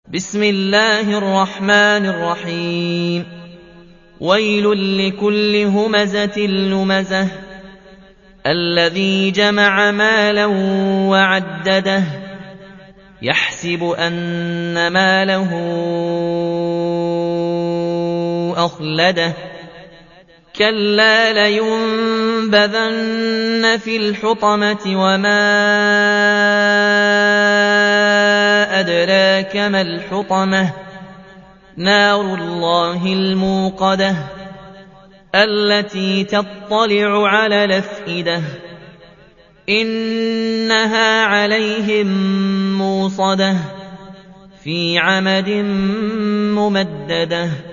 بسم الله الرحمن الرحيم. ويل لكل همزة لمزة الذي جمع مالا وعدده يحسب أن ماله أخلده كلا لينبذن في الحطمة وما أدراك ما الحطمة نار الله الموقدة التي تطلع على الأفئدة إنها عليهم موصدة في عمد ممددة